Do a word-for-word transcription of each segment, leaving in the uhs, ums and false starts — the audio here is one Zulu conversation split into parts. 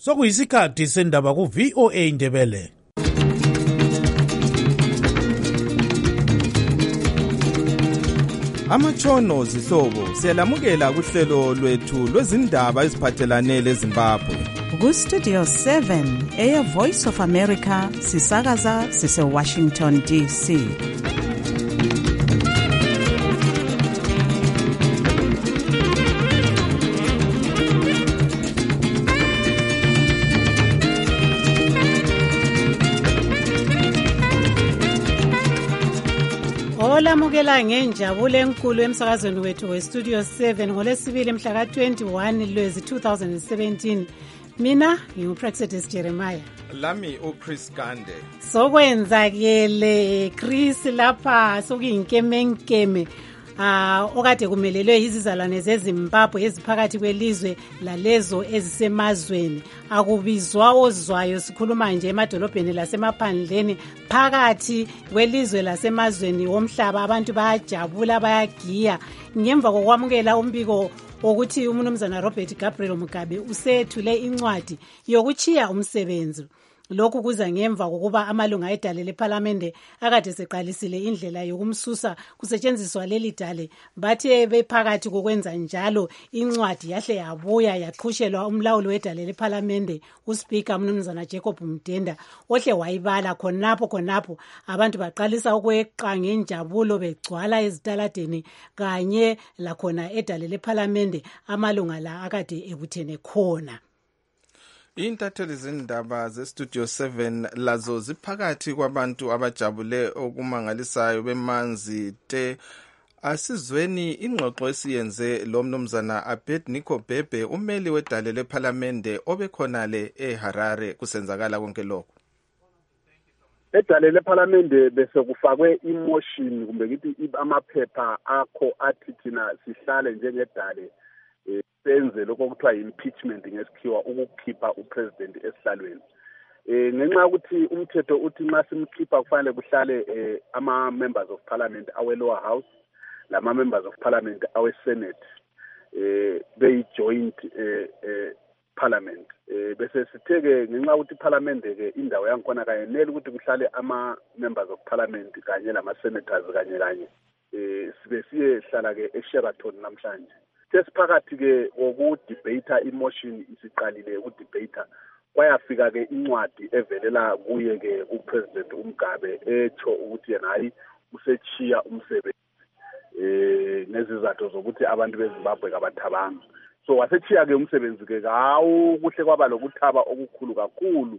Sokuyisikhathi sendaba ku V O A Ndebele. Amatshono zihlobo siyalamukela kuhlelo lwethu lwezindaba eziphathelane leZimbabwe. Ku Studio seven eya Voice of America sisakaza sise Washington D C. Olamukela ngenjabulo enkulu emsakazweni wethu we Studio seven ngolesibili mhla ka twenty-one Lwezi two thousand seventeen. Mina nginguPrexetis Jeremiah. Lami uChris Gande. Sokwenzakele Chris lapha sokuyinkemenkeme ah okade kumelelwe izizalwane zeZimbabwe eziphakathi kwelizwe lalezo ezisemazweni. Akubizwa ozwayo sikhuluma nje emadolobheni lasemaphandleni phakathi kwelizwe lasemazweni womhlaba. Abantu bayajabula bayagiya ngemva kokwamukela umbiko ukuthi uMnumzana Robert Gabriel Mugabe usethule incwadi yokuchiya umsebenzi. Lokhu kuza ngemva kokuba amalunga edale leParliament akade seqalisile indlela yokumsusa kusetshenziswa leli dale. Bathe bephakathi kokwenza njalo incwadi yahle yabuya yaqhushelwa umlawuli wedale leParliament uSpeaker uMnumzana Jacob Mdenda ohle wayibala khonapho khonapho abantu baqalisa ukweqa ngenjabulo begcwala ezitaladeni kanye lakhona edale leParliament amalunga la akade ebuthene khona. Intatheli zindaba zeStudio seven lazo ziphakathi kwabantu abajabule okumangalisayo bemanzi te. Asizweni ingxoxo esiyenze lo Mnumzana Abednego Bhebhe umeli wedale leParliament obekhonale eHarare kusenzakala konke lokho. Edale leParliament bese kufakwe emotion kumbe ngithi amaphepha akho athi thina sihlale njengedale senze lokho kuthiwa impeachment ngesikhiwa ukukhipha upresident esihlalweni. Eh ngenxa ukuthi umthetho uthi nxa simkhipha kufanele kuhlale eh, ama members of parliament awe lower house lama members of parliament awe senate eh they joint eh, eh parliament. Eh bese sitheke ngenxa ukuthi parliament ke indawo yankhona kayenele ukuthi kuhlale ama members of parliament kanye lama senators kanye kanye. Eh sibe siye hlala ke eSheraton namhlanje. Sesiphakathi ke ukudebate emotion isiqalile ukudebate kwayafika ke incwadi evelela kuye ke uPresident uMgabe etho ukuthi yena hayi usechiya umsebenzi eh nezizathu zokuthi abantu beZimbabwe kabathabanga. So wasechiya ke umsebenzi ke hawu kuhle kwaba lokuthaba okukhulu kakhulu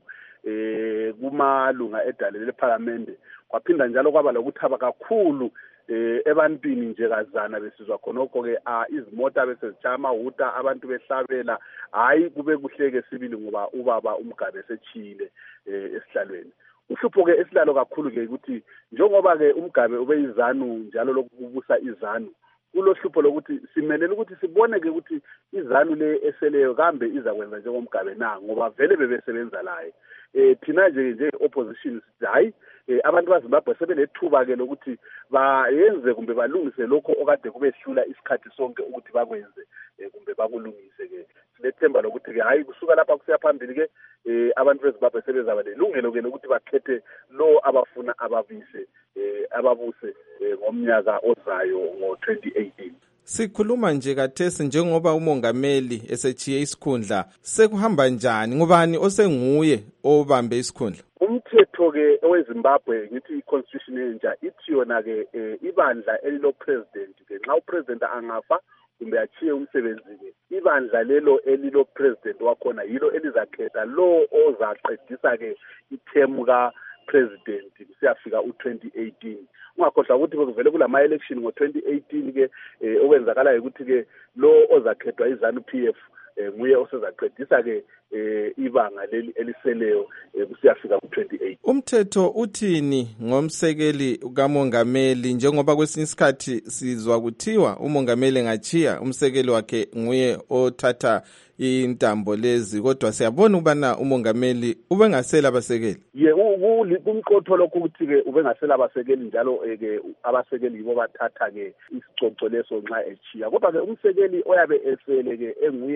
eh kumalunga edale leParliament. Kwaphinda njalo kwaba lokuthaba kakhulu eh ebantwini nje kazana besizwa khonoko ke izimota bese zichama uta abantu behlabela hayi kube kuhleke sibili ngoba ubaba uMgabe sechile esihlalweni. Uhlupho ke esilalo kakhulu ke ukuthi njengoba ke uMgabe ubeyizanu njalo lokubusa izanu kulohlupho lokuthi simelele ukuthi sibone ke ukuthi izanu le eseleyo kambe izakwenza njengomGabe na ngoba vele bebesebenza laye. Eh thina nje nje opposition sithi hayi Eh, abantu baZimbabwe sebelethuba ke lokuthi bayenze kumbe balungise lokho okade kubehlula isikhathi sonke ukuthi bakwenze eh, kumbe bakulungise ke. Silethemba lokuthi ke hayi kusuka lapha kusiya phambili ke eh, abantu beZimbabwe sebezaba lelungelo ke lokuthi bakhethe lo abafuna ababise eh, ababuse eh, ngomnyaka ozayo ngo twenty eighteen. Sikhuluma nje kathesi njengoba umongameli esechiye isikhundla sekuhamba njani ngubani osenguye obambe isikhundla. Umthetho ke oweZimbabwe ngithi iconstitution entsha ithi yona ke ibandla elilo president ke nxa upresident angafa kumbe achiye umsebenzi ke ibandla lelo elilo president wakhona yilo elizakhetha lo ozaqedisa ke ithemu ka president kusiyafika u twenty eighteen. Ungakhohlwa ukuthi bekuvele kulama election ngo twenty eighteen ke okwenzakala ukuthi ke lo ozakhethwa iZanu P F nguye osezaqedisa ke ibanga leli eliseleyo kusiyafika ku twenty-eight. Umthetho uthini ngomsekeli kamongameli njengoba kwesinye isikhathi sizwa kuthiwa umongameli ngachiya umsekeli wakhe nguye othatha intambo lezi kodwa siyabona ukubana umongameli ubengasela abasekeli. Ye kumqotho lokho ukuthi ke ubengasela abasekeli njalo ke abasekeli yibo bathatha ke isicoco leso nxa echiya kodwa ke umsekeli oyabe esele ke enguye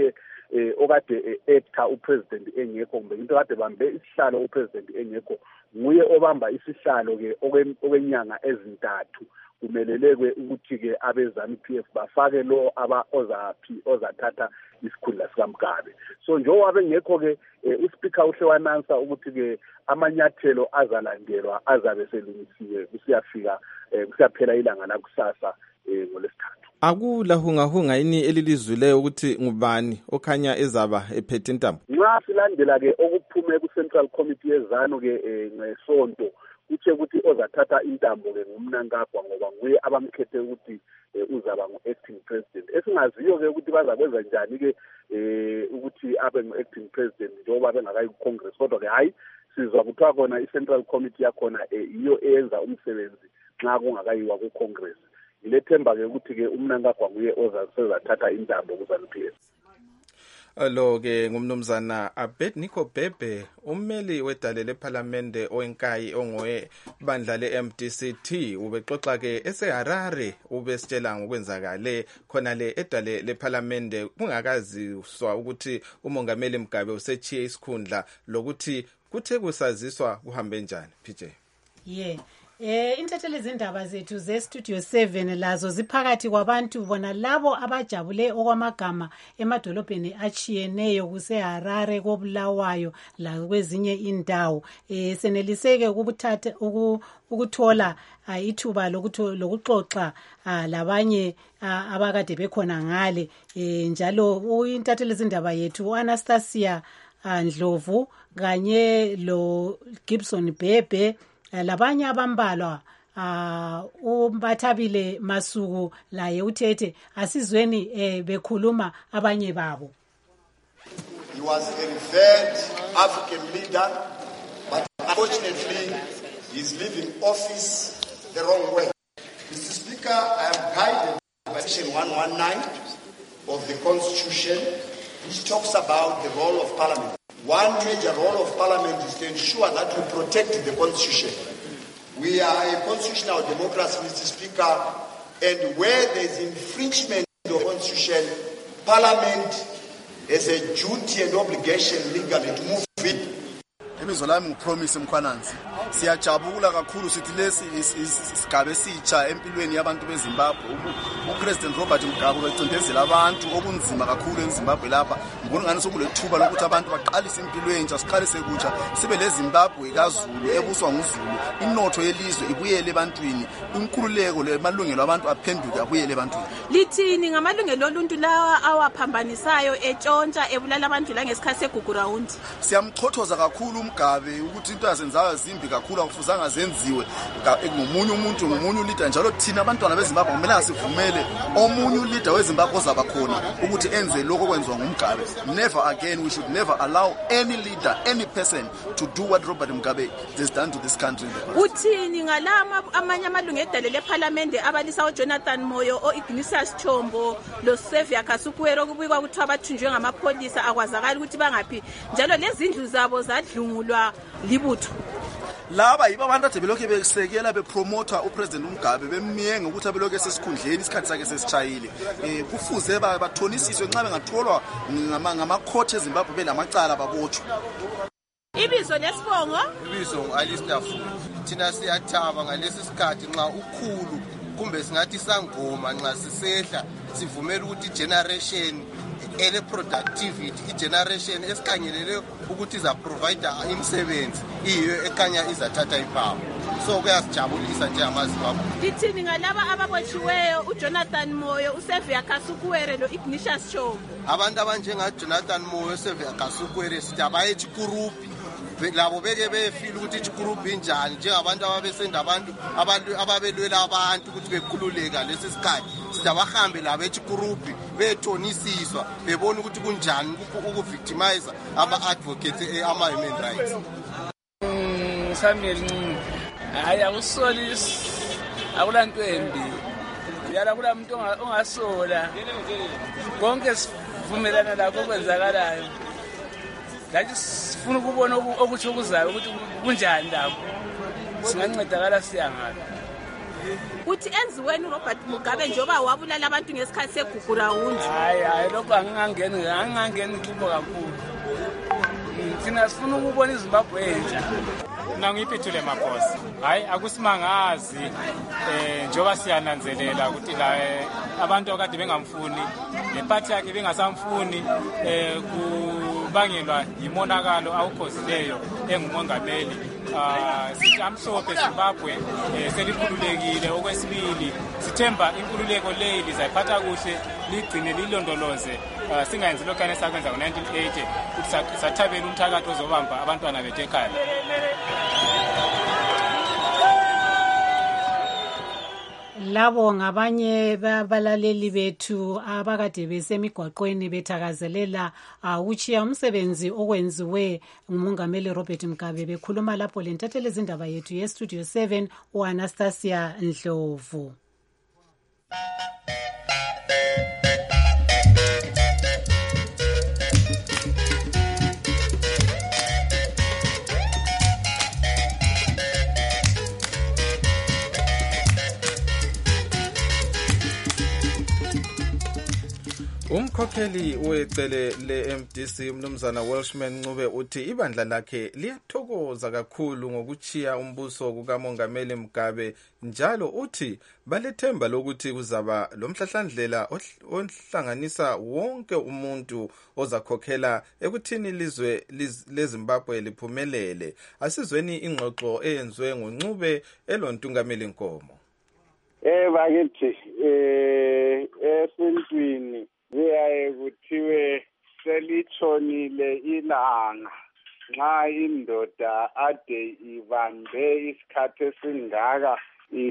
eh okade actor upresident engekho kumbe into kade bambe isihlalo upresident engekho nguye obamba isihlalo ke okwenyanga ezintathu kumeleleke ukuthi ke abezami P F bafake lo aba ozaphi ozathatha isikhundla sikaMgabe. So njengoba bengekho ke uSpeaker uhle wanansa ukuthi ke amanyathelo azalandelwa azabe selungisiwe kusiyafika kusiyaphela ilanga la kusasa ngolesithathu. Akula hunga hunga yini elilizwileyo ukuthi ngubani okhanya ezaba ephethe intambo? Nxa silandela ke okuphume ku Central Committee yezanu ke ngesonto kuthe ukuthi ozathatha intambo ke ngumnankagwa ngoba nguye abamkhethe ukuthi uzaba ngu-acting president. Esingaziyo ke ukuthi bazakwenza njani ke ukuthi abe ngu-acting president njengoba bengakayi ku-Congress, kodwa ke hayi sizwa kuthiwa khona i-Central Committee yakhona iyo eyenza umsebenzi nxa kungakayiwa ku-Congress. Ngilethemba ke ukuthi ke umnankagwa nguye ozathatha intambo ku-P F. Lo ke ngumnumzana Abednego Bhebhe, ummeli wedale lePhalamende owenkayi ongoye bandla le-M D C T, ubexoxa ke eseHarare ubesitshela ngokwenzakale khona le edale lePhalamende kungakaziswa ukuthi umongameli Mugabe usechiye isikhundla lokuthi kuthe kusaziswa kuhambe njani. P J. Yeah. Eh intatheli izindaba zethu ze Studio seven lazo ziphakathi kwabantu bona labo abajabule okwamagama emadolobheni achiyeneyo kuseHarare koBulawayo la kwezinye indawo. Eh seneliseke ukubuthatha ukuthola ithuba lokuxoxa labanye abakade bekhona ngale. Eh njalo intatheli izindaba yethu Anastasia Ndlovu kanye lo Gibson Bhebhe labanye abambalwa uMbathabile Masuku laye uthethe asizweni eh bekhuluma abanye babo. He was a revered African leader, but unfortunately he's leaving office the wrong way. Mister Speaker, I am guided by Section one nineteen of the Constitution, which talks about the role of Parliament. One major role of Parliament is to ensure that we protect the Constitution. We are a constitutional democracy, Mister Speaker, and where there is infringement of the Constitution, Parliament has a duty and obligation legally to move in. Imizwa lami ngipromise Mkhwananzi, siyajabula kakhulu sithi lesi isigabe sitsha empilweni yabantu beZimbabwe. uPresident Robert Mugabe becindezela abantu okunzima kakhulu eZimbabwe lapha. Ngibona ngani sokulethuba lokuthi abantu baqalise impilo entsha, siqalise kutsha, sibe leZimbabwe kaZulu ebuswa nguZulu, inotho yelizwe ibuyele ebantwini, inkululeko lemalungelo abantu aphenduke abuyele ebantwini. Lithini ngamalungelo oluntu lawa awaphambanisayo etshontsha ebulala abantu la ngesikhathi segugu round? Siyamchothoza kakhulu Mugabe ukuthi into azenzayo zimbi kakhulu akufuzanga zenziwe ngomunye umuntu ngomunye leader, njalo thina abantwana beZimbabwe kumele asivumele omunye leader weZimbabwe ozaba khona ukuthi enze lokho kwenziwa nguMugabe. Never again, we should never allow any leader, any person to do what Robert Mugabe has done to this country. Uthini ngalama amanye amalungu edale lePhalamende abalisa uJonathan Moyo oIgnatius Chombo lo Xavier Kasukuwero kubikwa ukuthi abathunjwe ngamapholisa akwazakala ukuthi bangaphi, njalo lezindlu zabo zadlungulwa libutho. Laba yiba abantu ade belokhe besekela bepromoter uPresident Mugabe bemiyenga ukuthi abelokhe esesikhundleni isikhathi sakhe sesitshayile. Eh kufuze bathonisiswe nxa bengatholwa ngamakhothe eZimbabwe belamacala babotshwe. Ibizo lesibongo ibizo Alistair thina siyathaba ngalesi sikhathi nxa ukhulu kumbe singathi sangoma nxa sisehla sivumela ukuthi generation ele productivity igeneration esikhangelele ukuthi iza provider imisebenzi iyo ekanya izathatha ipower. So kuyasijabulisa nje amaZimbabwe. Lithini ngalaba ababotshiweyo uJonathan Moyo, uXavier Kasukuwere lo Ignatius Chombo? Abantu abanjenga Jonathan Moyo, uXavier Kasukuwere sidaba echikurupi labo beke befila ukuthi ichikurupi injani njengabantu ababesenda abantu abantu ababelwela abantu ukuthi bekhululeka lesi sikhathi sidabahambe labo echikurupi bethonisiswa bebona ukuthi kunjani ukuvictimize ama advocates ama human rights. Samuel Ncini hayi akusolisi akulanto embi yala kula umuntu ongasola konke sivumelana lakho kwenzakalayo. Lathi sifuna ukubona ukuthi okuzayo ukuthi kunjani lapho singancedakala siyangaphi. uthi enziweni uRobert Mugabe njoba wabulala abantu ngesikhathi segugu round. Hayi hayi lokho angingangeni angingangeni kubo kakhulu. Thina sifuna ukubona iZimbabwe entsha. Mina ngiyiphetule Maphosa. Hayi akusimangazi eh njoba siyananzelela ukuthi la abantu akade bengamfuni leparty yakhe bengasamfuni eh kubangelwa yimonakalo awukhozileyo engumongameli. Ah sithi amhlophe Zimbabwe selikhululekile. Okwesibili sithemba inkululeko leyi lizayiphatha kuhle ligcine lilondoloze singayenzi lokho kane sakwenza ngo nineteen eighty ukuthi sathabela umthakathi ozobamba abantwana bethu ekhaya. Labo ngabanye babalaleli bethu abakade besemigwaqweni bethakazelela ukushiya umsebenzi okwenziwe ngumongameli Robert Mugabe. Bekhuluma lapho lentathele izindaba yethu ye Studio seven uAnastasia Ndlovu. Umkhokheli wecele le-M D C umnumzana Welshman Ncube uthi ibandla lakhe liyathokoza kakhulu ngokuchiya umbuso kukamongameli Mugabe, njalo uthi balethemba lokuthi kuzaba lomhlahlandlela ohlanganisa wonke umuntu ozakhokhela ekuthini ilizwe leZimbabwe liphumelele. Asizweni ingxoxo eyenziwe nguNcube elontungameli Nkomo. Eh bakithi eh esintwini ziyaye kuthiwe selitshonile ilanga nxa indoda ade ibambe isikhathi esingaka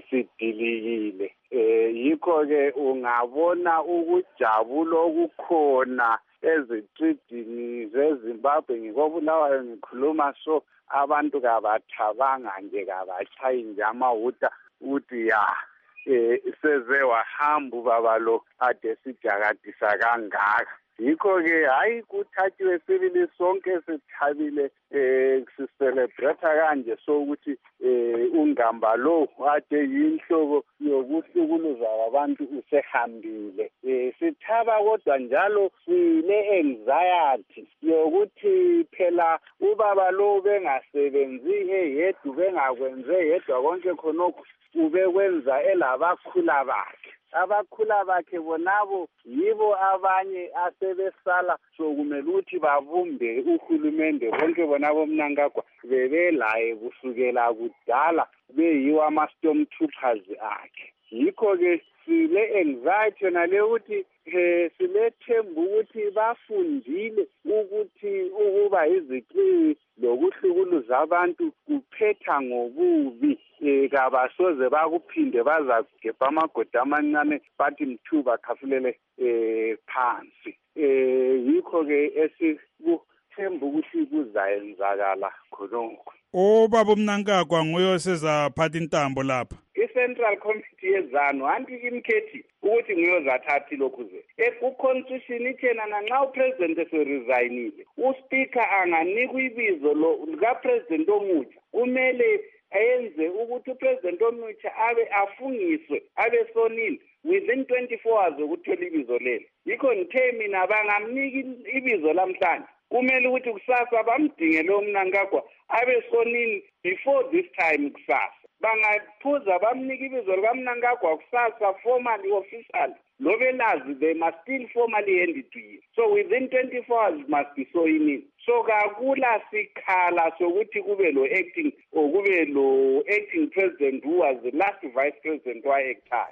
isidilikile. Eh yikho ke ungabona ukujabulo okukhona ezitridini zeZimbabwe ngikobulawayo ngikhuluma so abantu kabathabanga nje kabachayi nje amahuta uthi ya eh seze wahamba baba lo ade sijakadisa kangaka. Yikho ke hayi kuthathiwe sibili sonke sithabile eh sicelebrate kanje so ukuthi eh ungamba lo ade yinhloko yokuhlukuluza abantu usehambile. Eh sithaba kodwa njalo sile anxiety yokuthi phela ubaba lo bengasebenzi eyedwa bengakwenze yedwa konke khonokho ubekwenza elabakhula bakhe. Abakhula bakhe bonabo yibo abanye asebesala sokumele ukuthi babumbe uhulumende bonke bonabo Mnangagwa bebelaye kusukela kudala beyiwa ama-stormtroopers akhe. Yikho ke sile anxiety nale ukuthi eh silethemba ukuthi bafundile ukuthi ukuba iziqili lokuhlukuluza abantu kuphetha ngobubi. Eh kabasoze bakuphinde bazagebha amagoda amancane bathi mthuba khafulele eh phansi. Eh yikho ke esikuthemba ukuthi kuzayenzakala khonokho. Obaba uMnangagwa nguye osezaphatha intambo lapha. I-Central Committee yezanu anti imkhethi ukuthi nguyozathathi lokhu ze. Ekuconstitution ithena nanxa upresident eseresignile, uSpeaker anganikwa ibizo lo likapresident omutsha. Kumele ayenze ukuthi upresident omutsha abe afungiswe abe sonile within twenty-four hours ukuthola ibizo lelo. Yikho ngithe mina bangamnika ibizo lamhlanje. Kumele ukuthi kusasa bamdinge lo Mnangagwa abe sonini before this time kusasa. Bangaphuza bamnika ibizo likaMnangagwa kusasa formally official. Lobelazi they must still formally hand it to you. So within twenty-four hours must be so in. So kakula sikhala sokuthi kube lo acting or kube lo acting president who was the last vice president wa actor.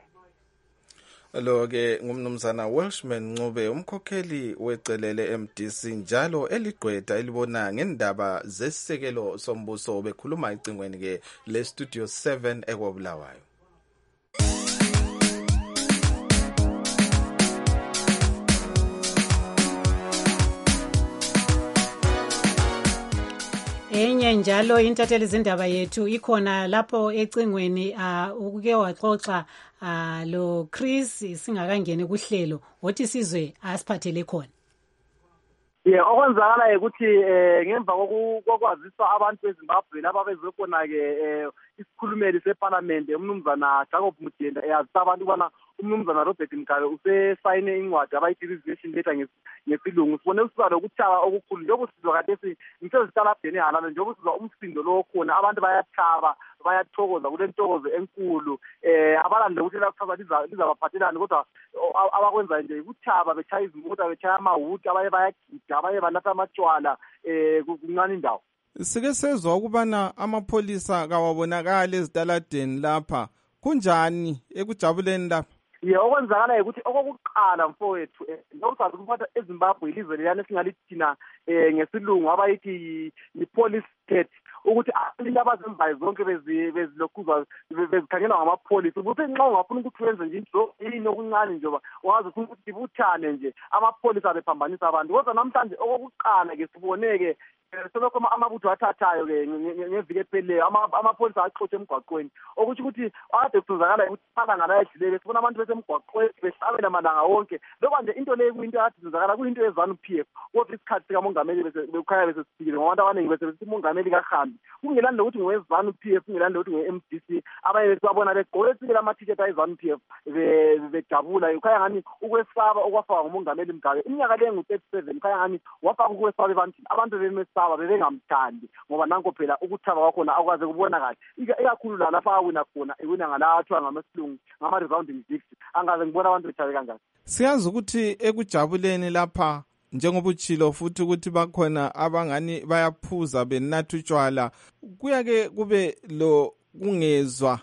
Lo ke ngumnumzana Welshman Ncube umkhokheli wecelele M D C njalo eligqwetha elibona ngendaba zesisekelo sombuso bekhuluma icingweni ke le Studio seven ekobulawayo. Enye njalo intatheli izindaba yethu ikhona lapho ecingweni uh, ukuke waxoxa uh, lo Chris singakangeni kuhlelo wothi sizwe asiphathele khona. Yeah, okwenzakala ukuthi eh ngemva kokwaziswa abantu beZimbabwe laba bezokhona ke isikhulumeli separlament umnumzana Jacob Mudenda eyazisa abantu ubana umnumzana Robert Mgabe usesayine incwadi abayithi resignation letter ngesilungu. Sibone usizalo ukuthaba okukhulu njengoba sizwa kade sisezitalabheni halala njengoba sizwa umsindo lo khona abantu bayathaba bayathokoza kule ntokozo enkulu eh abalande ukuthi la kusasa lizabaphathelana kodwa abakwenza nje ukuthaba bechaya izimota bechaya amawuti abaye bayagida abaye banatha amatshwala eh kuncane indawo. Sike sezwa ukubana amapholisa kawabonakala ezitaladeni lapha kunjani ekujabuleni lapha? Ye okwenzakala ukuthi okokuqala mfowethu nokuzazi ukuphatha eZimbabwe ilizwe leyana singalithina eh ngesilungu abayithi i-police state ukuthi abantu abazimbayo zonke bezilokuzwa bezikhangela ngamapholisa ukuthi nxa ungafuna ukuthi wenze nje into yini okuncane nje wazi ukuthi ubuthane nje amapholisa bephambanisa abantu kodwa namhlanje okokuqala ke siboneke sebekho amabutho athathayo ke ngeviki epheleyo amapholisa axotshe emgwaqweni okuthi ukuthi ade kusizakala ukuthi malanga la edlulele sibona abantu besemgwaqweni behlabela malanga wonke lokho nje into leyo kuyinto yathi sizakala kuyinto yeZANU P F kodwa isikhathi sikamongameli bekukhaya bese sifikile ngoba abantu abaningi bese bethi umongameli kahambi kungelanda ukuthi ngoweZANU P F kungelanda ukuthi ngowe-M D C abaye babona begqokile ama-ticket ayi-ZANU P F bejabula ukhaya ngani ukwesaba okwafaka ngumongameli Mgabe iminyaka leyo ngu-thirty-seven ukhaya ngani wafaka ukwesaba ebantwini abantu bemesaba bebengamthandi ngoba nanko phela ukuthaba kwakhona akwaze kubona kahle ikakhulu la lapha awina khona iwina ngala athiwa ngamasilungu ngama-resounding victory angaze ngibona abantu bethabe kangaka. Siyazi ukuthi ekujabuleni lapha njengoba uchilo futhi ukuthi bakhona abangani bayaphuza benatha utshwala kuyake kube lo kungezwa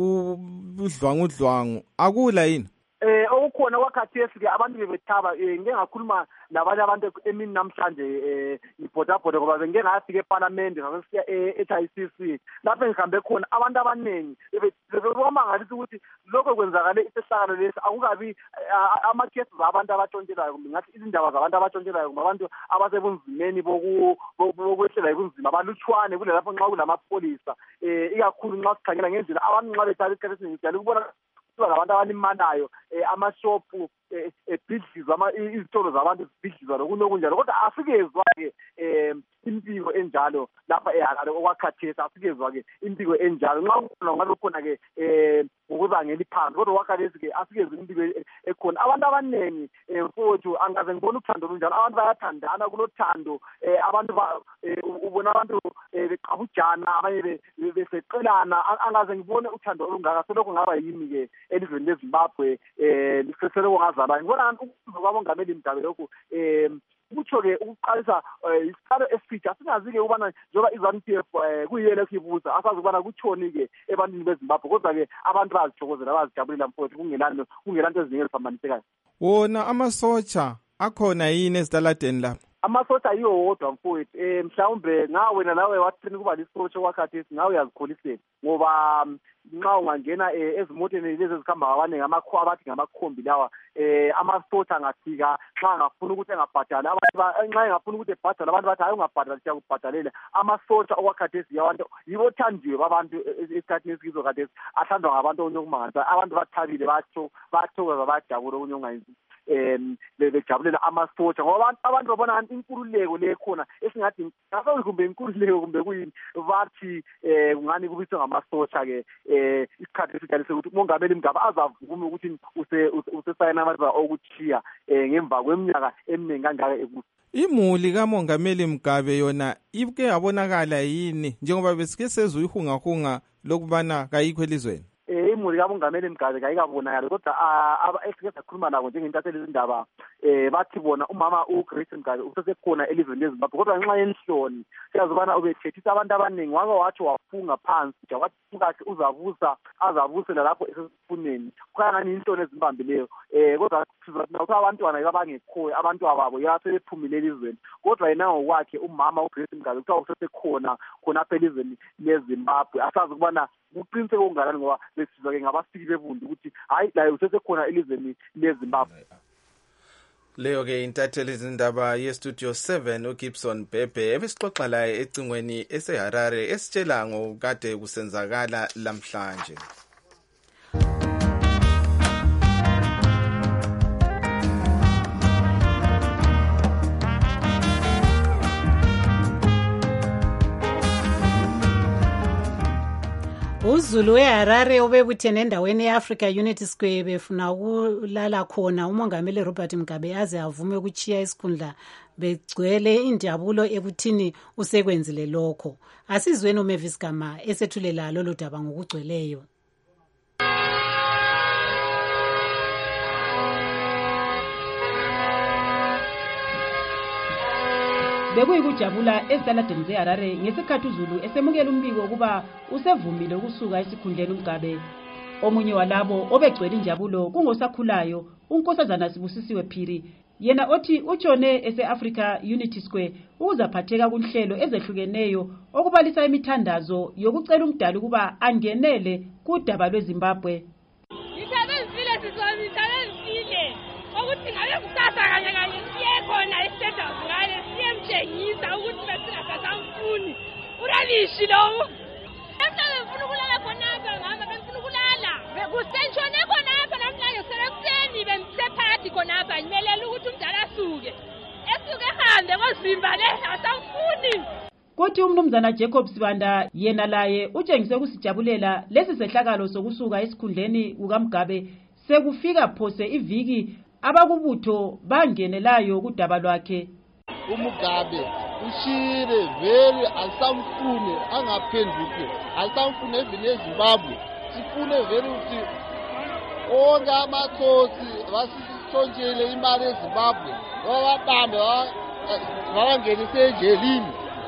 lokudlwangudlwangu akula yini? Eh okukhona kwakhathesi ke abantu bebethaba ngeke ngakhuluma nabanye abantu emini namhlanje eh ibhodabhoda ngoba ngeke ngafika eParliament ngasiya e-H I C C lapho ngihambe khona abantu abaningi bebona ngathi ukuthi lokho kwenzakale isihlakalo lesi akukabi ama cases abantu abatshontshelwayo kumbe ngathi izindaba zabantu abatshontshelwayo kumbe abantu abasebunzimeni bokwehlela ibunzima abalutshwane kule lapho nxa kulamapholisa eh ikakhulu nxa sikhangela ngendlela abantu nxa bethatha isikhathi esinjalo ukubona abantu abanimanayo amashopu ebhidlizwa izitolo zabantu zibhidlizwa lokunye okunjalo kodwa asikezwa-ke um impiko enjalo lapha ehalale okwakhathesi asikezwa-ke impiko enjalo nxa kukhona ngalokhona-ke um ngokuzangela iphansi kodwa okwakhathesi-ke asikezwe impiko ekhona abantu abaningi um mfowethu angaze ngibona uthando lunjalo abantu bayathandana kulothando um abantu ubona abantu beqabujana abanye beseqelana angaze ngibone uthando olungaka selokho ngaba yimi-ke elizweni leZimbabwe um selokho ngazalwa ngibona ukuzo kwamongameli Mgabe lokhu um kutsho-ke ukuqalisa isiqalo esitsha singazi-ke ukubana njengoba i-ZANU P F kuyiyena esiyibuza asazi ukubana kutshoni-ke ebantwini beZimbabwe kodwa-ke abantu bayazithokozela bayazijabulela mfowethu kungelani kungelanto eziningi eziphambanisekayo. Wona amasotsha akhona yini ezitaladeni lapha? Amasotsha yiwo wodwa mfowethu um mhlawumbe ngawena nawe wathini kuba lisotsha okwakhathesi ngawe uyazikholisela ngoba nxa ungangena ezimoteni lezi ezikhamba abaningi abathi ngamakhombi lawa um amasotsha angafika nxa angafuna ukuthi engabhadali nxa engafuna ukuthi ebhadale abantu bathi hayi ungabhadali siyakubhadalela amasotsha okwakhathesi yabantu yibo othandiwe babantu esikhathini esikizo khathesi athandwa ngabantu okunye okumangalisayo abantu bathabile bayathokoza bayajabula okunye okungayenzi um bejabulela amasotsha ngoba abantu babona inkululeko le khona esingathi ngasozi kumbe inkululeko kumbe kuyini bathi um kungani kubiswe ngamasotsha-ke um isikhathi esijalise ukuthi umongameli Mgabe azavuma ukuthi usesayina amandla okutshiya um ngemva kweminyaka eminingi kangaka ekuso. Imuli kamongameli Mgabe yona ike yabonakala yini njengoba besike sezwe ihungahunga lokubana kayikho elizweni? Imuli kamongameli Mgabe kayikabonakala kodwa esike sakhuluma nabo njengentatheli izindaba um bathi bona umama uGrace Mgabe usesekhona elizweni leZimbabwe kodwa ngenxa yenhloni siyazi ukubana ubethethisa abantu abaningi wake wathi wafunga phansi nje wathi kahle uzabusa azabusela lapho esesifuneni khangani inhloni ezimbambileyo um kodwa sizathi ukuthi abantwana abangekhoyo abantwana babo yasebephumile elizweni kodwa yena ngokwakhe umama uGrace Mgabe kuthiwa usesekhona khonapha elizweni leZimbabwe asazi ukubana kuqiniseke okungakanani ngoba besizwa-ke ngabasiki bebuntu ukuthi hayi laye usesekhona elizweni leZimbabwe. Leyo-ke intatheli izindaba yestudio seven uGibson Bhebhe ebesixoxa laye ecingweni eseHarare esitshela ngokade kusenzakala lamhlanje. uZulu weHarare obebuthene endaweni yeAfrica Unity Square befuna ukulala khona umongameli Robert Mugabe aze avume ukuchiya isikhundla begcwele injabulo ekuthini usekwenzile lokho. Asizweni uMavis Gama esethulela lolu daba ngokugcweleyo. Bekuyikujabula ezitaladeni zeHarare ngesikhathi uZulu esemukela umbiko ukuba usevumile ukusuka esikhundleni uMgabe. Omunye walabo obegcwele injabulo kungosakhulayo uNkosazana Sibusisiwe Phiri, yena othi utshone ese-Africa Unity Square ukuzaphatheka kunhlelo ezehlukeneyo okubalisa imithandazo yokucela umdali ukuba angenele kudaba lweZimbabwe. Ngithabezile sizoni, ngithabezile ukuthi ngabe kusasa kanye kanye siye khona e-State House ngale siyemtshengisa ukuthi besingasasamfuni uralishi lowo. Emhlabeni ngifuna ukulala khonapha ngama bengifuna ukulala. Kusenshone khonapha namhlanje sekuseni bemsephakathi khonapha ngimelela ukuthi umdala asuke. Esuke ehambe kozimba le asamfuni. Kodwa umnumzana Jacob Sibanda yena laye utshengise ukusijabulela lesi sehlakalo sokusuka esikhundleni kukaMgabe sekufika phose iviki abakubutho bangenelayo kudaba lwakhe. uMugabe ushire vele alisamfune angaphenduke alisamfune evini eZimbabwe sifune vele ukuthi onke amathosi basitshontshelele imali eZimbabwe babambe babangenise endleleni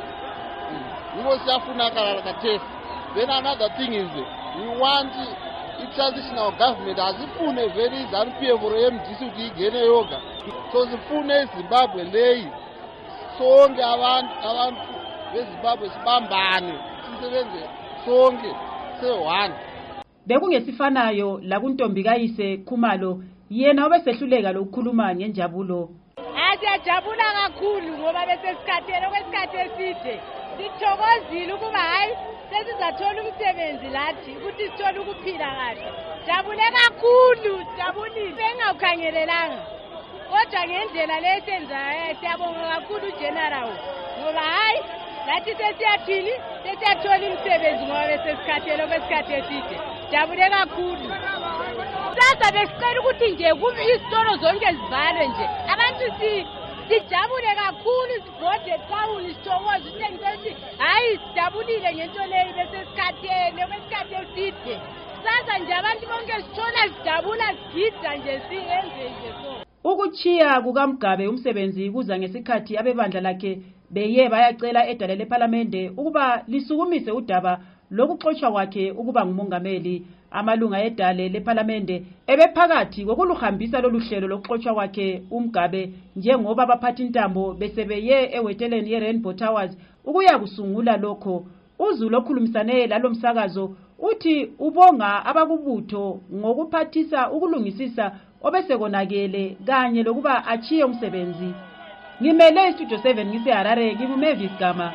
yiko siyafuna kathesi. Then another thing is we want i-transitional government asifune vele i-ZANU P F for M D C ukuthi igene yoga, so sifune eZimbabwe leyi sonke abantu abantu beZimbabwe sibambane sisebenze sonke se-one. Bekungesifanayo la kuntombi kayise Khumalo yena obesehluleka lokukhuluma ngenjabulo. Siyajabula kakhulu ngoba besesikhathele okwesikhathi eside sithokozile ukuba hayi sesizathola umsebenzi lathi ukuthi sithole ukuphila kahle. Jabule kakhulu, jabulile bengawukhangelelanga kodwa ngendlela lesenzayo siyabonga kakhulu uGeneral ngoba hayi lathi sesiyathini sesiyathola umsebenzi ngoba besesikhathele okwesikhathi eside. Jabule kakhulu. Sasa besicela ukuthi nje kube isitolo zonke zivalwe nje abantu si sijabule kakhulu sibhode town sithokoze ukuthi hayi sijabulile ngento leyo besesikhathele kwesikhathi eside. Sasa nje abantu bonke sithola sijabula sigida nje siyenze nje so. Ukuchiya kukaMgabe umsebenzi kuza ngesikhathi abebandla lakhe beye bayacela edale leParlamente ukuba lisukumise udaba lokuxoshwa kwakhe ukuba ngumongameli. Amalunga edale leParlamente ebephakathi kokuluhambisa loluhlelo lokuxoshwa kwakhe uMgabe njengoba abaphathi intambo besebeye eweteleni yeRainbow Towers ukuya kusungula lokho. uZulu okhulumisane lalomsakazo uthi ubonga abakubutho ngokuphathisa ukulungisisa obesekonakele kanye lokuba achiye umsebenzi. Ngimele iStudio seven ngiseHarare nginguMavis Gama.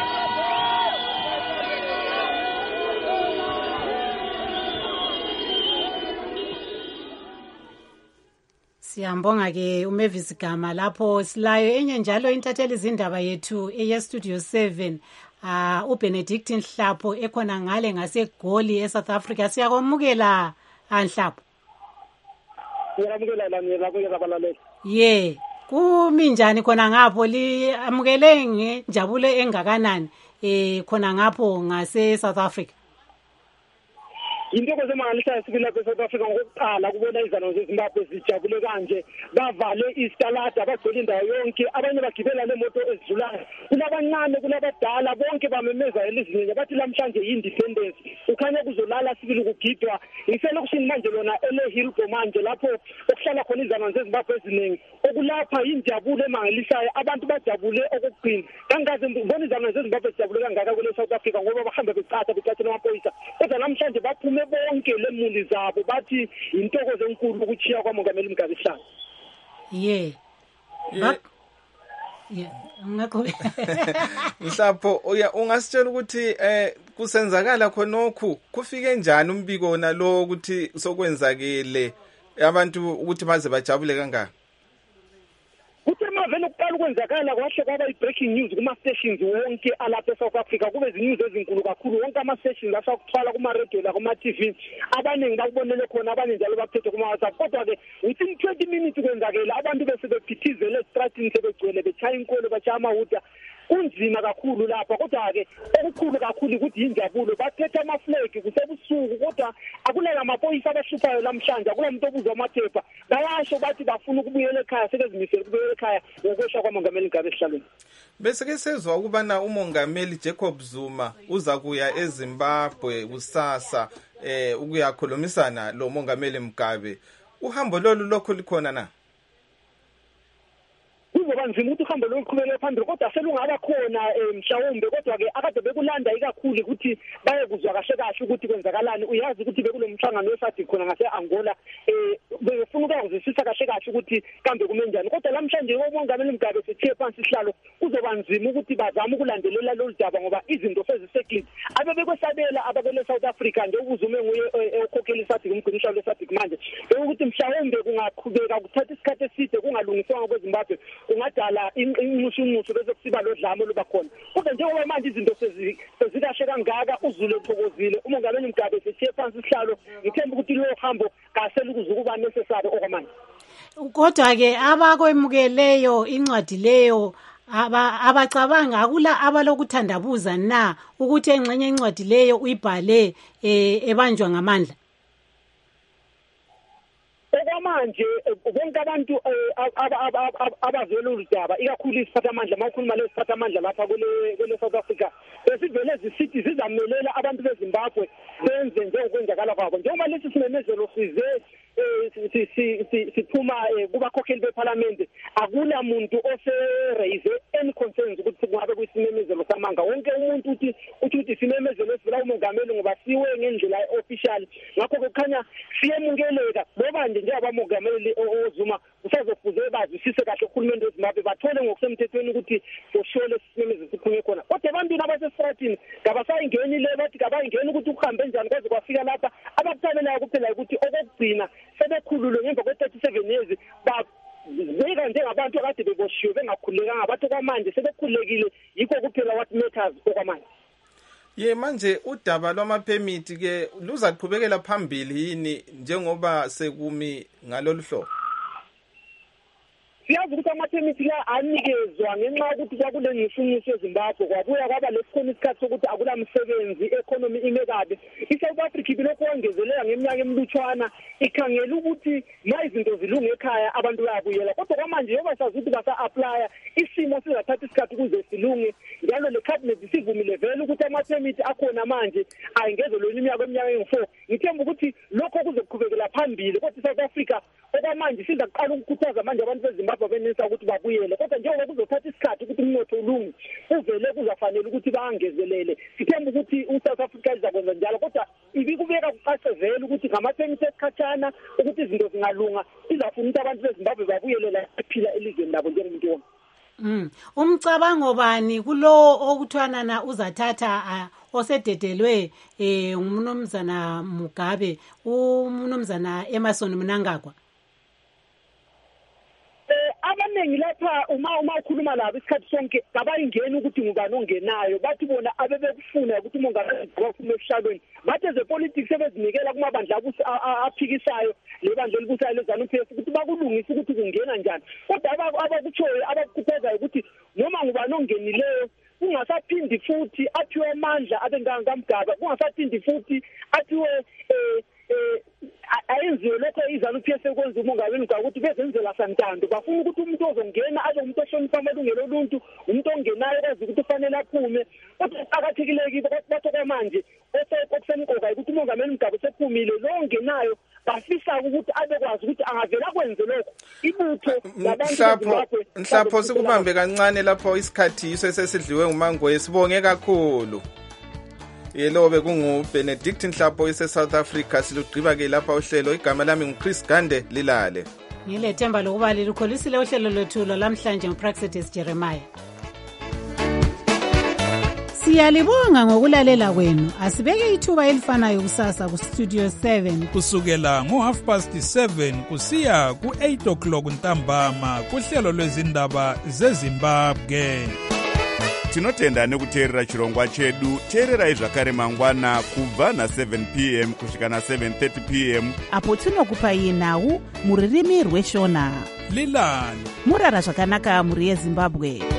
Siyambonga ke uMavis Gama lapho silayo enye njalo intatheli izindaba yethu eyeStudio seven. Ah uh, uBenedict Nhlapho ekhona ngale ngaseGoli eSouth Africa. Siyakwamukela Nhlapho. Ngiyamukela lami lapho abalaleli. Yeah. Kuminjani khona ngapho li amukele ngenjabulo engakanani eh khona ngapho ngase South Africa? Into kozemangalisayo sibila eSouth Africa ngokuqala kubona izano zeZimbabwe zijabule kanje bavale istalada bagcwele indawo yonke abanye bagibela nemoto ezidlulayo kunabancane kunabadala bonke bamemeza elizweni bathi lamhlanje independence ukhanya kuzolala sibili kugidwa iselokushini manje lona ele Hillbrow manje lapho okuhlala khona izano zeZimbabwe eziningi okulapha injabulo emangalisayo abantu bajabule okugcina kangaze ngibona izano zeZimbabwe zijabule kangaka kule South Africa ngoba bahamba becatha becatha namaphoyisa kodwa namhlanje baphume bonke lemuli zabo bathi intokozo enkulu ukuchiya kwamongameli Mugabe Hlanga. Yeah. Yeah. Yeah, ngakho Nhlapho uya ungasitshela ukuthi eh kusenzakala khonokho kufike njani umbiko nalo ukuthi sokwenzakele abantu ukuthi baze bajabule kangaka? kuthi emaveni okuqala ukwenzakala kwahle kwaba i-breaking news kuma-stations wonke alapha e-South Africa, kube zinews ezinkulu kakhulu, wonke ama-stations asakuthwala kuma-radio lakuma-T V, abaningi bakubonele khona, abanye njalo baphethe kuma-WhatsApp. Kodwa-ke within twenty minutes kwenzakela, abantu bese bephithizele esitratini, sebegcwele betshaya inkolo, batshaya amawuta, kunzima kakhulu lapha. Kodwa-ke okukhulu kakhulu ukuthi yinjabulo, bathethe amaflegi kusebusuku, kodwa akulala amaphoyisa abahluphayo namhlanje, akula muntu obuzwa amaphepha, bayasho bathi bafuna ukubuyela ekhaya, sekezimisele ukubuyela ekhaya ngokwesha kwamongameli Mugabe esihlalweni. Bese ke sezwa ukubana umongameli Jacob Zuma uza kuya eZimbabwe kusasa eh ukuyakhulumisana lo mongameli Mugabe. Uhambo lolu lokho likhona na? Kuzoba nzima ukuthi uhambe lokuqhubekela phambili, kodwa selungaba khona mhlawumbe, kodwa-ke akade bekulanda ikakhulu ukuthi baye kuzwa kahle kahle ukuthi kwenzakalani. Uyazi ukuthi bekulo mhlangano weSADC khona ngase-Angola, um befuna ukuyakuzwisisa kahle kahle ukuthi kambe kume njani. Kodwa namhlanje umongameli Mugabe sethiye phansi isihlalo, kuzoba nzima ukuthi bazame ukulandelela lolu daba ngoba izinto seziseklini. Abebekwesabela abakele South Africa nje ubuzume nguye okhokhela iSADC, umgcinisihlalo weSADC manje, bekuthi mhlawumbe kungaqhubeka kuthatha isikhathi eside kungalungiswanga kweZimbabwe, kungadala inqushunqushu bese kusiba lodlamo luba khona. Kodwa njengoba manje izinto sezikahle kangaka, uZulu ethokozile, umongameli Mugabe sethiye phansi isihlalo, ngithemba ukuthi lo hambo kasele ukuzukuba necessary okwamanje. Kodwa-ke abakwemukeleyo incwadi leyo abacabanga akula abalokuthandabuza na ukuthi engxenye incwadi leyo uyibhale ebanjwa ngamandla? Okwamanje bonke abantu abazwela uludaba, ikakhulu isiphathamandla, mawukhuluma lesiphathamandla lapha kule South Africa, besivele zisithi zizamelela abantu beZimbabwe benze njengokwenzakala kwabo. Njengoba lesi simemezelo size siphuma kubakhokheli beParliament, akula muntu ose-raise any concerns ukuthi kungabe kuyisimemezelo samanga. Wonke umuntu uthi uthi isimemezelo esivela umongameli ngoba siwe ngendlela official, ngakho kukhanya siyemukeleka. Ngoba nje njengabamongameli oZuma usazofuze bazwisise kahle uhulumende weZimbabwe, bathole ngokusemthethweni ukuthi for sure lesimemezelo siphume khona. Kodwa abantu abasesitratini kabasayingeni le, bathi kabayingeni ukuthi ukuhambe njani kwaze kwafika lapha. Abakuthabelayo kuphela ukuthi okokugcina sebekhululwe ngemva kwe-thirty-seven years, beka njengabantu akade beboshiwe bengakhululekanga, abantu kwamanje sebekhululekile, yikho kuphela what matters okwamanje. Ye manje udaba lwamaphemithi ke luza kuqhubekela phambili yini njengoba sekumi ngalolu hlobo? Siyazi ukuthi amaphemithi la anikezwa ngenxa yokuthi kwakule ngishunyiswe eZimbabwe, kwabuya kwaba lesikhona isikhathi sokuthi akula msebenzi, economy ime kabi. iSouth Africa ibilokhu yongezelela ngeminyaka emlutshwana, ikhangela ukuthi ma izinto zilunge ekhaya abantu bayabuyela. Kodwa kwamanje yoba sazi ukuthi basa-aplya, isimo sizathatha isikhathi ukuze silunge, njalo le cabinet sivumile vele ukuthi amaphemithi akhona manje ayengezelwe iminyaka eminyaka engu-four. Ngithemba ukuthi lokho kuzoqhubekela phambili, kodwa iSouth Africa okwamanje sizaqala ukukhuthaza manje abantu beZimbabwe benisa ukuthi babuyele. Kodwa njengoba kuzothatha isikhathi ukuthi umnotho ulunge, kuvele kuzafanele ukuthi bangezelele. Sithemba ukuthi uSouth Africa izakwenza njalo, kodwa ibikubeka kucace vele ukuthi ngamaphemithi esikhatshana ukuthi izinto zingalunga, izafuna ukuthi abantu beZimbabwe babuyele la ephila elizweni labo njengomuntu wonke. Mm. Umcabango bani kulo okuthwana na uzathatha osededelwe eh umnumzana Mugabe, umnumzana Emmerson Mnangagwa? Abanengi lapha uma uma ukhuluma labo isikhathi sonke kabayingeni ukuthi ngubani ongenayo, bathi bona abebekufuna ukuthi umongameli wafuna esihlalweni, bathi ezepolitics sebezinikela kumabandla aphikisayo lebandla elibusayo leZANU-P F ukuthi bakulungisa ukuthi kungena njani. Kodwa abakutshoyo abakukhuthazayo ukuthi noma ngubani ongenileyo kungasaphindi futhi athiwe amandla abengangamgaba, kungasaphindi futhi athiwe eh eh ayenziwe lokho iZANU-P F ekwenza umongameli Mugabe ukuthi bezenzela santando. Bafuna ukuthi umuntu ozongena abe umuntu ohlonipha amalungelo oluntu, umuntu ongenayo kwazi ukuthi ufanele aphume. Kodwa akathekileki bathi kwamanje okusemqoka ukuthi umongameli Mugabe sephumile, lo ongenayo bafisa ukuthi abekwazi ukuthi angavela kwenze lokho. Ibutho labantu mhlapho sikubambe kancane lapho isikhathi iso sesidliwe nguMangoye. Sibonge kakhulu. Yelo bekungu Benedict Nhlapho ise South Africa. Silugqiba ke lapha uhlelo. Igama lami nguChris Gande Lilale. Ngilethemba lokuba lilikholisile uhlelo lwethu lamhlanje nguPraxetis Jeremiah. Siyalibonga ngokulalela kwenu. Asibeke ithuba elifanayo kusasa ku Studio seven. Kusukela ngo half past seven kusiya ku eight o'clock ntambama kuhlelo lwezindaba zeZimbabwe. Tinotenda nekuteerera chirongwa chedu. Teererai zvakare mangwana kubva na seven p m kusvika na seven thirty p m apo tinokupai nhau muririmi rweshona. Lilani murara zvakanaka muri yeZimbabwe.